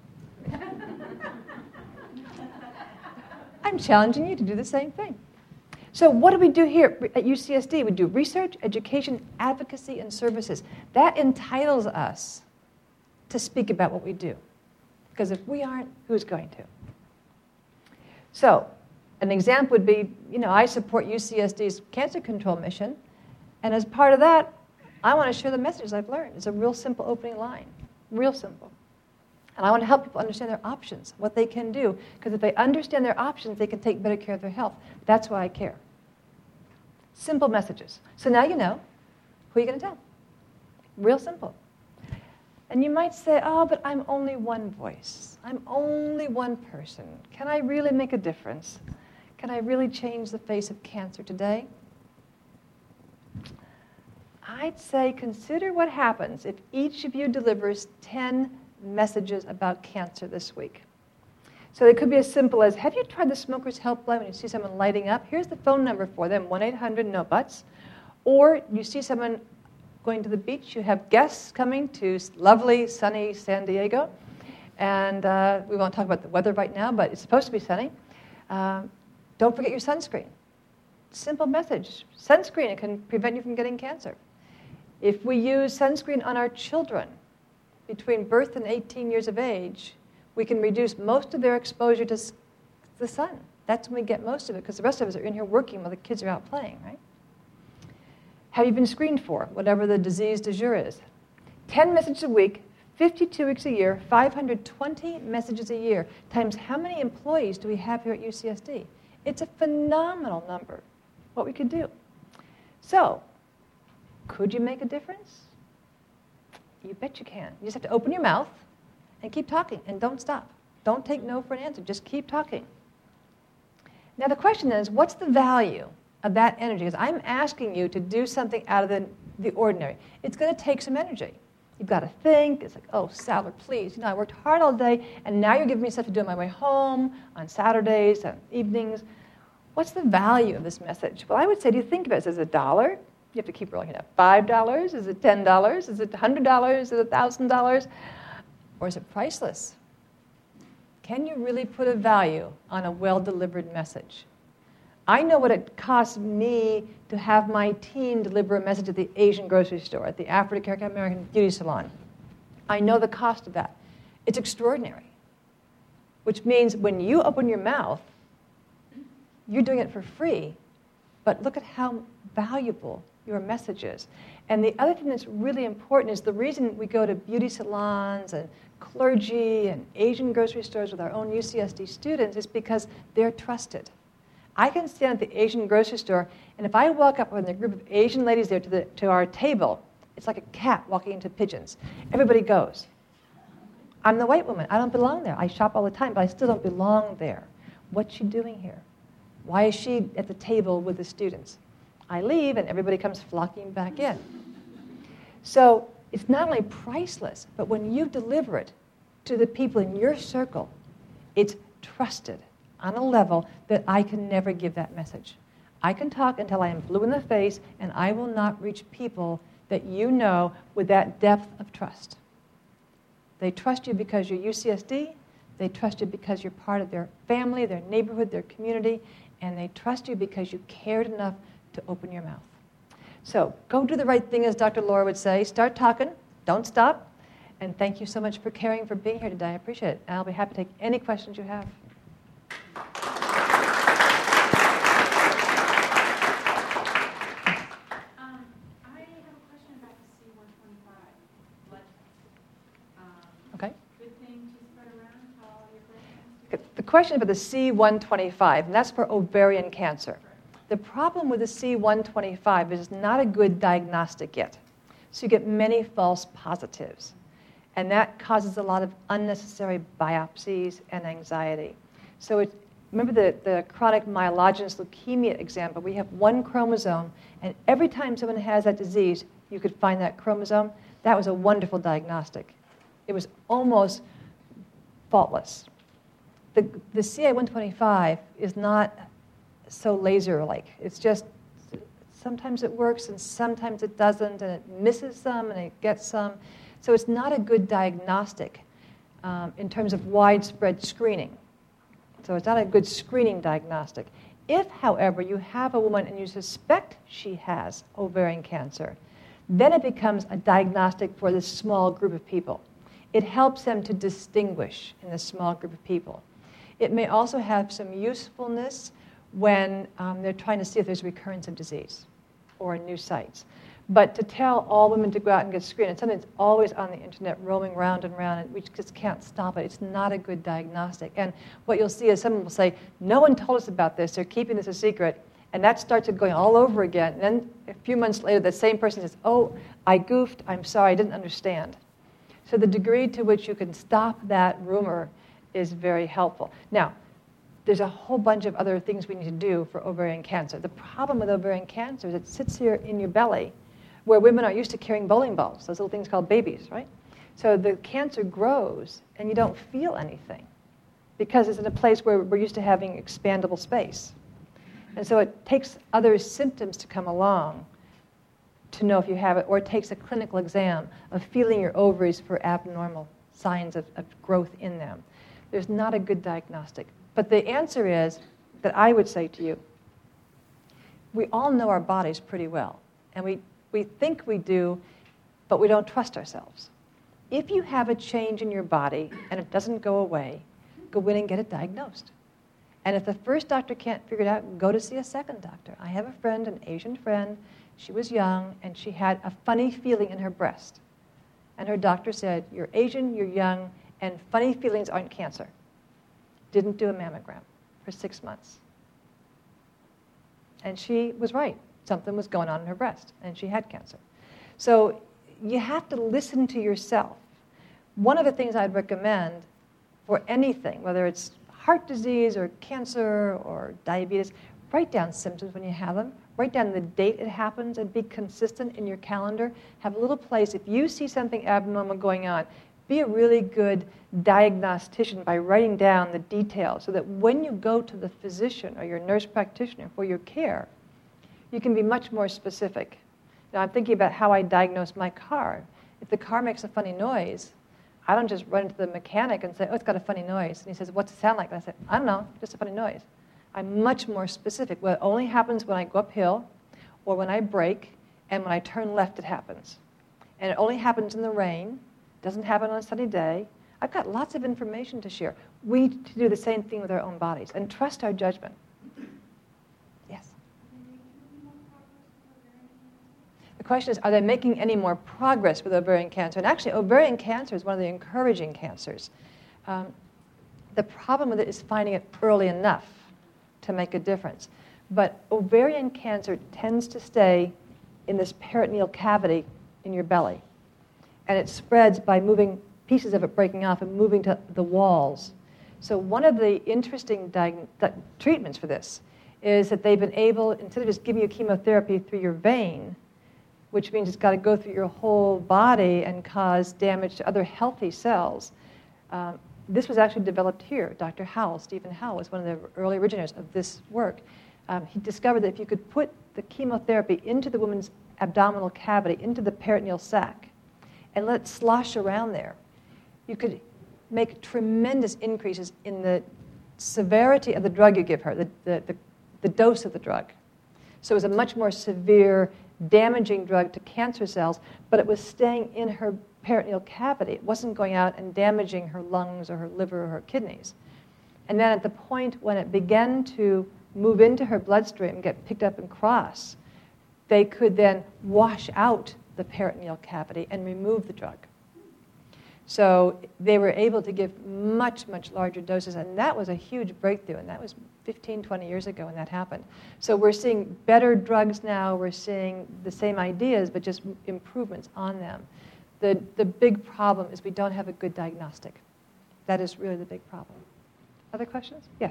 I'm challenging you to do the same thing. So what do we do here at U C S D? We do research, education, advocacy, and services. That entitles us to speak about what we do. Because if we aren't, who's going to? So an example would be, you know, I support U C S D's cancer control mission. And as part of that, I want to share the messages I've learned. It's a real simple opening line. Real simple. And I want to help people understand their options, what they can do. Because if they understand their options, they can take better care of their health. That's why I care. Simple messages. So now you know. Who are you going to tell? Real simple. And you might say, oh, but I'm only one voice. I'm only one person. Can I really make a difference? Can I really change the face of cancer today? I'd say consider what happens if each of you delivers ten messages about cancer this week. So it could be as simple as, have you tried the Smokers Helpline when you see someone lighting up? Here's the phone number for them, one eight hundred no buts. Or you see someone going to the beach, you have guests coming to lovely, sunny San Diego. And uh, we won't talk about the weather right now, but it's supposed to be sunny. Uh, don't forget your sunscreen. Simple message. Sunscreen, it can prevent you from getting cancer. If we use sunscreen on our children between birth and eighteen years of age, we can reduce most of their exposure to the sun. That's when we get most of it, because the rest of us are in here working while the kids are out playing, right? Have you been screened for, whatever the disease du jour is? ten messages a week, fifty-two weeks a year, five hundred twenty messages a year, times how many employees do we have here at U C S D? It's a phenomenal number, what we could do. So, could you make a difference? You bet you can. You just have to open your mouth and keep talking, and don't stop. Don't take no for an answer. Just keep talking. Now the question is, what's the value of that energy? Because I'm asking you to do something out of the, the ordinary. It's going to take some energy. You've got to think. It's like, oh, Sadler, please. You know, I worked hard all day, and now you're giving me stuff to do on my way home, on Saturdays, on evenings. What's the value of this message? Well, I would say, do you think about it? Is it a dollar? You have to keep rolling it up. Five dollars? Is it ten dollars? Is it a hundred dollars? Is it a thousand dollars? Or is it priceless? Can you really put a value on a well-delivered message? I know what it costs me to have my team deliver a message at the Asian grocery store, at the African American beauty salon. I know the cost of that. It's extraordinary. Which means when you open your mouth, you're doing it for free, but look at how valuable your message is. And the other thing that's really important is the reason we go to beauty salons and clergy and Asian grocery stores with our own U C S D students is because they're trusted. I can stand at the Asian grocery store, and if I walk up with a group of Asian ladies there to, the, to our table, it's like a cat walking into pigeons. Everybody goes. I'm the white woman. I don't belong there. I shop all the time, but I still don't belong there. What's she doing here? Why is she at the table with the students? I leave and everybody comes flocking back in. So it's not only priceless, but when you deliver it to the people in your circle, it's trusted on a level that I can never give that message. I can talk until I am blue in the face, and I will not reach people that you know with that depth of trust. They trust you because you're U C S D. They trust you because you're part of their family, their neighborhood, their community, and they trust you because you cared enough to open your mouth. So go do the right thing, as Doctor Laura would say. Start talking. Don't stop. And thank you so much for caring, for being here today. I appreciate it. And I'll be happy to take any questions you have. The question about the C one twenty-five, and that's for ovarian cancer. The problem with the C one twenty-five is it's not a good diagnostic yet. So you get many false positives. And that causes a lot of unnecessary biopsies and anxiety. So it, remember the, the chronic myelogenous leukemia example. We have one chromosome, and every time someone has that disease, you could find that chromosome. That was a wonderful diagnostic. It was almost faultless. The, the C I one twenty-five is not so laser-like. It's just sometimes it works and sometimes it doesn't, and it misses some and it gets some. So it's not a good diagnostic um, in terms of widespread screening. So it's not a good screening diagnostic. If, however, you have a woman and you suspect she has ovarian cancer, then it becomes a diagnostic for this small group of people. It helps them to distinguish in this small group of people. It may also have some usefulness when um, they're trying to see if there's recurrence of disease or new sites. But to tell all women to go out and get screened, it's something that's always on the internet, roaming round and round, and we just can't stop it. It's not a good diagnostic. And what you'll see is someone will say, no one told us about this, they're keeping this a secret, and that starts it going all over again. And then a few months later, the same person says, oh, I goofed, I'm sorry, I didn't understand. So the degree to which you can stop that rumor is very helpful. Now, there's a whole bunch of other things we need to do for ovarian cancer. The problem with ovarian cancer is it sits here in your belly where women are used to carrying bowling balls, those little things called babies, right? So the cancer grows and you don't feel anything because it's in a place where we're used to having expandable space. And so it takes other symptoms to come along to know if you have it, or it takes a clinical exam of feeling your ovaries for abnormal signs of, of growth in them. There's not a good diagnostic. But the answer is that I would say to you, we all know our bodies pretty well. And we, we think we do, but we don't trust ourselves. If you have a change in your body and it doesn't go away, go in and get it diagnosed. And if the first doctor can't figure it out, go to see a second doctor. I have a friend, an Asian friend. She was young, and she had a funny feeling in her breast. And her doctor said, you're Asian, you're young, and funny feelings aren't cancer. Didn't do a mammogram for six months. And she was right. Something was going on in her breast, and she had cancer. So you have to listen to yourself. One of the things I'd recommend for anything, whether it's heart disease or cancer or diabetes, write down symptoms when you have them. Write down the date it happens and be consistent in your calendar. Have a little place. If you see something abnormal going on, be a really good diagnostician by writing down the details so that when you go to the physician or your nurse practitioner for your care, you can be much more specific. Now, I'm thinking about how I diagnose my car. If the car makes a funny noise, I don't just run to the mechanic and say, oh, it's got a funny noise. And he says, what's it sound like? And I say, I don't know, just a funny noise. I'm much more specific. Well, it only happens when I go uphill or when I brake, and when I turn left, it happens. And it only happens in the rain. Doesn't happen on a sunny day. I've got lots of information to share. We need to do the same thing with our own bodies and trust our judgment. Yes? The question is, are they making any more progress with ovarian cancer? And actually, ovarian cancer is one of the encouraging cancers. Um, the problem with it is finding it early enough to make a difference. But ovarian cancer tends to stay in this peritoneal cavity in your belly. And it spreads by moving, pieces of it breaking off and moving to the walls. So one of the interesting diag- th- treatments for this is that they've been able, instead of just giving you chemotherapy through your vein, which means it's got to go through your whole body and cause damage to other healthy cells, um, this was actually developed here. Doctor Howell, Stephen Howell, was one of the early originators of this work. Um, he discovered that if you could put the chemotherapy into the woman's abdominal cavity, into the peritoneal sac, and let it slosh around there, you could make tremendous increases in the severity of the drug you give her, the, the, the, the dose of the drug. So it was a much more severe, damaging drug to cancer cells, but it was staying in her peritoneal cavity. It wasn't going out and damaging her lungs or her liver or her kidneys. And then at the point when it began to move into her bloodstream and get picked up and cross, they could then wash out the peritoneal cavity and remove the drug. So they were able to give much, much larger doses, and that was a huge breakthrough, and that was fifteen, twenty years ago when that happened. So we're seeing better drugs now, we're seeing the same ideas, but just improvements on them. The, the big problem is we don't have a good diagnostic. That is really the big problem. Other questions? Yes?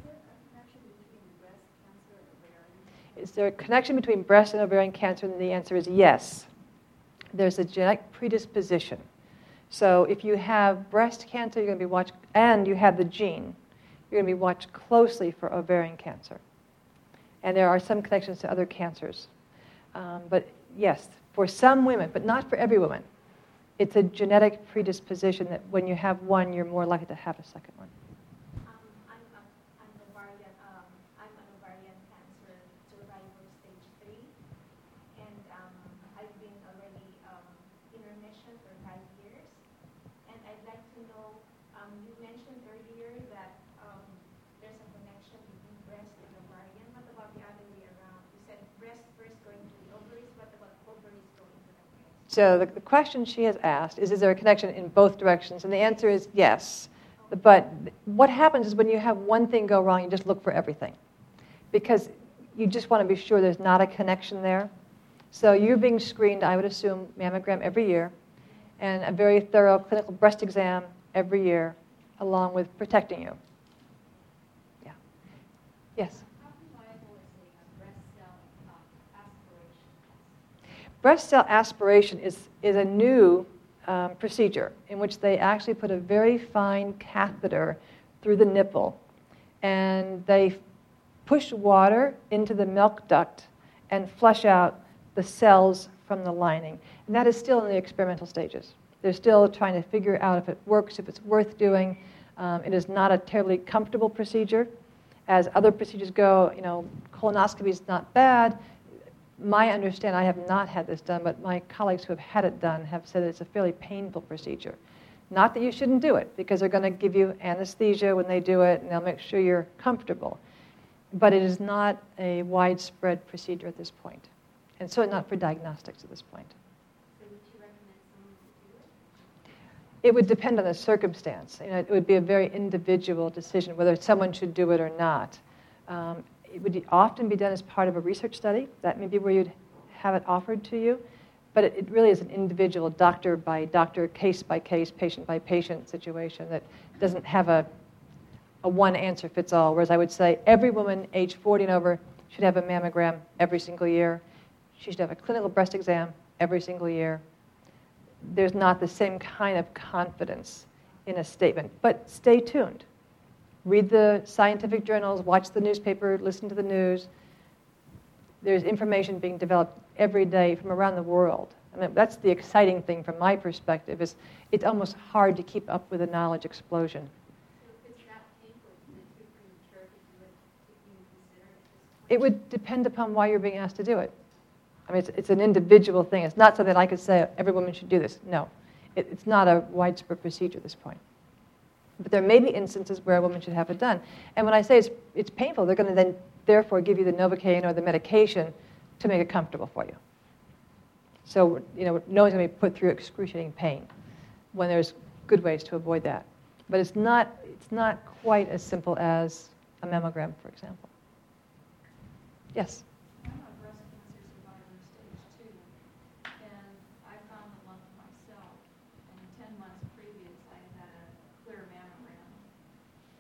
Is there a connection between breast and ovarian cancer? And the answer is yes. There's a genetic predisposition. So if you have breast cancer, you're going to be watched, and you have the gene, you're going to be watched closely for ovarian cancer. And there are some connections to other cancers. Um, but yes, for some women, but not for every woman, it's a genetic predisposition that when you have one, you're more likely to have a second one.
Um, I'm, a, I'm, an ovarian, um, I'm an ovarian cancer survivor stage three, and um, I've been already um, in remission for five years. And I'd like to know, um, you mentioned earlier that um, there's a connection between breast and ovarian. What about the other way around? You said breast first going to the ovaries. What about ovaries going to the breast?
So the, the question she has asked is, is there a connection in both directions? And the answer is yes. But what happens is when you have one thing go wrong, you just look for everything. Because you just want to be sure there's not a connection there. So you're being screened, I would assume, mammogram every year, and a very thorough clinical breast exam every year, along with protecting you. Yeah. Yes?
How reliable is a breast cell uh, aspiration?
Breast cell aspiration is, is a new um, procedure in which they actually put a very fine catheter through the nipple, and they push water into the milk duct and flush out the cells from the lining. And that is still in the experimental stages. They're still trying to figure out if it works, if it's worth doing. Um, it is not a terribly comfortable procedure. As other procedures go, you know, colonoscopy is not bad. My understanding, I have not had this done, but my colleagues who have had it done have said it's a fairly painful procedure. Not that you shouldn't do it, because they're going to give you anesthesia when they do it, and they'll make sure you're comfortable. But it is not a widespread procedure at this point, and certainly not for diagnostics at this point.
So would you recommend someone to do it?
It would depend on the circumstance. You know, it would be a very individual decision whether someone should do it or not. Um, it would often be done as part of a research study. That may be where you'd have it offered to you. But it, it really is an individual, doctor by doctor, case by case, patient by patient situation that doesn't have a, a one answer fits all. Whereas I would say every woman age forty and over should have a mammogram every single year. She should have a clinical breast exam every single year. There's not the same kind of confidence in a statement. But stay tuned. Read the scientific journals, watch the newspaper, listen to the news. There's information being developed every day from around the world. I mean, that's the exciting thing from my perspective, is it's almost hard to keep up with the knowledge explosion.
So if it's that painful, is it too premature to do it, if you consider it?
It would depend upon why you're being asked to do it. I mean, it's, it's an individual thing. It's not something I could say every woman should do this. No. It, it's not a widespread procedure at this point. But there may be instances where a woman should have it done. And when I say it's, it's painful, they're going to then therefore give you the Novocaine or the medication to make it comfortable for you. So, you know, no one's going to be put through excruciating pain when there's good ways to avoid that. But it's not, it's not quite as simple as a mammogram, for example. Yes?
I'm a breast cancer survivor stage two, and I found the lump myself, and ten months previous I had had a clear mammogram,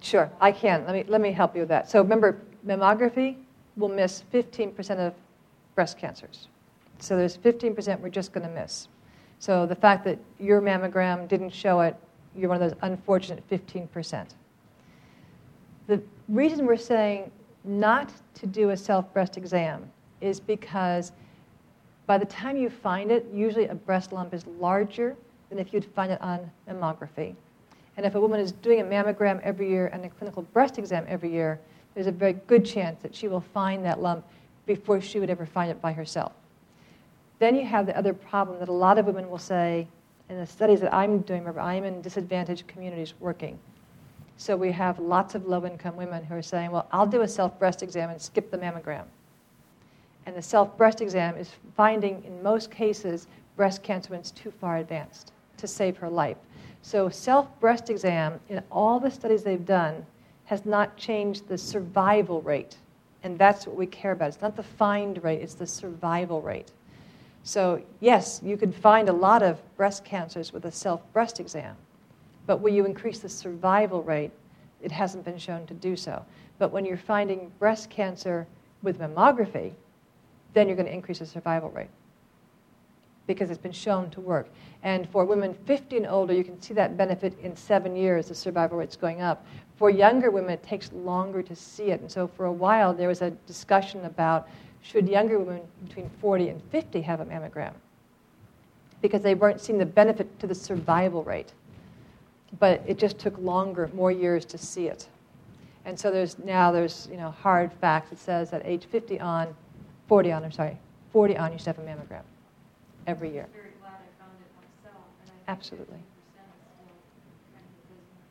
Sure, I can. Let me, let me help you with that. So remember, mammography will miss fifteen percent of breast cancers. So there's fifteen percent we're just going to miss. So the fact that your mammogram didn't show it, you're one of those unfortunate fifteen percent. The reason we're saying not to do a self-breast exam is because by the time you find it, usually a breast lump is larger than if you'd find it on mammography. And if a woman is doing a mammogram every year and a clinical breast exam every year, there's a very good chance that she will find that lump before she would ever find it by herself. Then you have the other problem that a lot of women will say, in the studies that I'm doing, remember, I'm in disadvantaged communities working. So we have lots of low-income women who are saying, well, I'll do a self-breast exam and skip the mammogram. And the self-breast exam is finding, in most cases, breast cancer when it's too far advanced to save her life. So self-breast exam, in all the studies they've done, has not changed the survival rate. And that's what we care about. It's not the find rate, it's the survival rate. So yes, you could find a lot of breast cancers with a self-breast exam. But when you increase the survival rate, it hasn't been shown to do so. But when you're finding breast cancer with mammography, then you're going to increase the survival rate because it's been shown to work. And for women fifty and older, you can see that benefit in seven years, the survival rate's going up. For younger women, it takes longer to see it. And so for a while, there was a discussion about should younger women between forty and fifty have a mammogram because they weren't seeing the benefit to the survival rate. But it just took longer, more years to see it. And so there's now there's you know hard facts that says at age fifty on, forty on, I'm sorry, forty on, you should have a mammogram every year.
I'm very glad I found it myself. And I
Absolutely.
fifteen percent is still kind of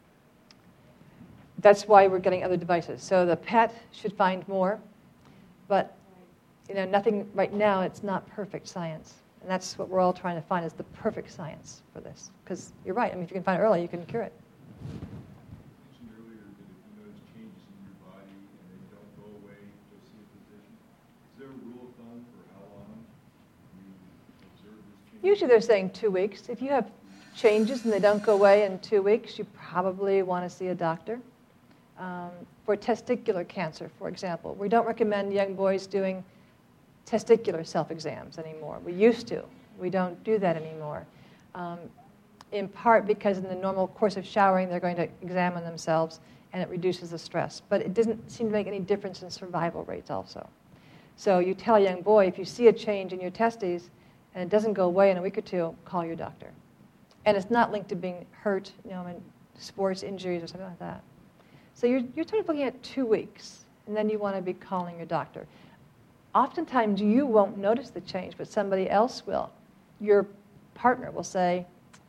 abysmal.
That's why we're getting other devices. So the P E T should find more, but you know nothing right now. It's not perfect science. And that's what we're all trying to find is the perfect science for this. Because you're right. I mean, if you can find it early, you can cure it.
You mentioned earlier that if you notice changes in your body and they don't go away, go see a physician. Is there a rule of thumb for how long you observe this change?
Usually they're saying two weeks. If you have changes and they don't go away in two weeks, you probably want to see a doctor. Um, for testicular cancer, for example, we don't recommend young boys doing testicular self-exams anymore. We used to. We don't do that anymore. Um, in part because in the normal course of showering, they're going to examine themselves, and it reduces the stress. But it doesn't seem to make any difference in survival rates also. So you tell a young boy, if you see a change in your testes and it doesn't go away in a week or two, call your doctor. And it's not linked to being hurt, you know, in sports injuries or something like that. So you're, you're sort of looking at two weeks, and then you want to be calling your doctor. Oftentimes, you won't notice the change, but somebody else will. Your partner will say,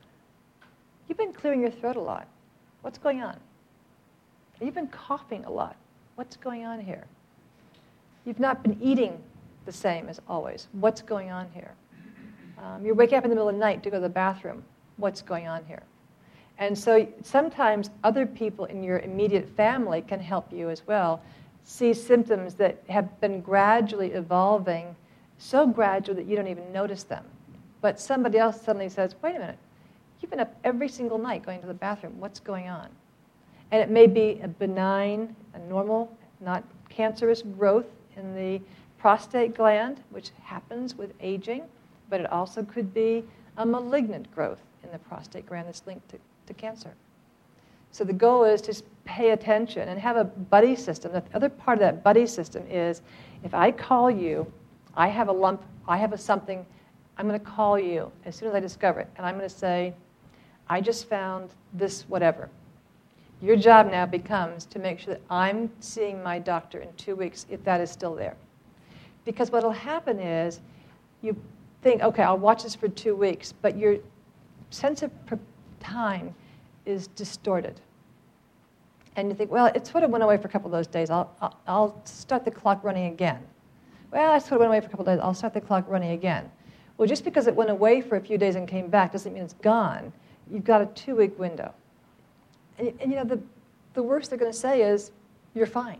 you've been clearing your throat a lot. What's going on? You've been coughing a lot. What's going on here? You've not been eating the same as always. What's going on here? Um, you're waking up in the middle of the night to go to the bathroom. What's going on here? And so sometimes other people in your immediate family can help you as well see symptoms that have been gradually evolving, so gradual that you don't even notice them. But somebody else suddenly says, wait a minute, you've been up every single night going to the bathroom. What's going on? And it may be a benign, a normal, not cancerous growth in the prostate gland, which happens with aging, but it also could be a malignant growth in the prostate gland that's linked to, to cancer. So the goal is to pay attention and have a buddy system. The other part of that buddy system is if I call you, I have a lump, I have a something, I'm going to call you as soon as I discover it. And I'm going to say, I just found this whatever. Your job now becomes to make sure that I'm seeing my doctor in two weeks if that is still there. Because what will happen is you think, okay, I'll watch this for two weeks, but your sense of time is distorted. And you think, well, it sort of went away for a couple of those days. I'll, I'll, I'll start the clock running again. Well, it sort of went away for a couple of days. I'll start the clock running again. Well, just because it went away for a few days and came back doesn't mean it's gone. You've got a two-week window. And, and you know, the, the worst they're going to say is, you're fine.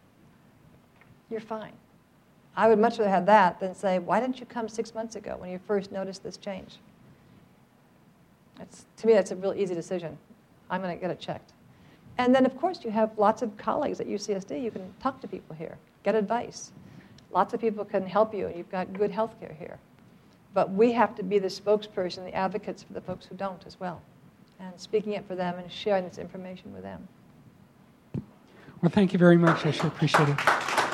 You're fine. I would much rather have that than say, why didn't you come six months ago when you first noticed this change? That's, to me, that's a real easy decision. I'm going to get it checked. And then, of course, you have lots of colleagues at U C S D. You can talk to people here, get advice. Lots of people can help you, and you've got good health care here. But we have to be the spokesperson, the advocates for the folks who don't as well, and speaking up for them and sharing this information with them.
Well, thank you very much. I sure appreciate it.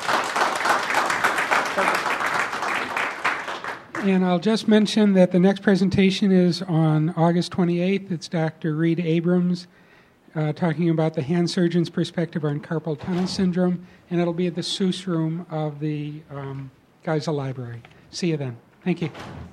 And I'll just mention that the next presentation is on August twenty-eighth. It's Doctor Reed Abrams uh, talking about the hand surgeon's perspective on carpal tunnel syndrome, and it'll be at the Seuss room of the um, Geisel Library. See you then. Thank you.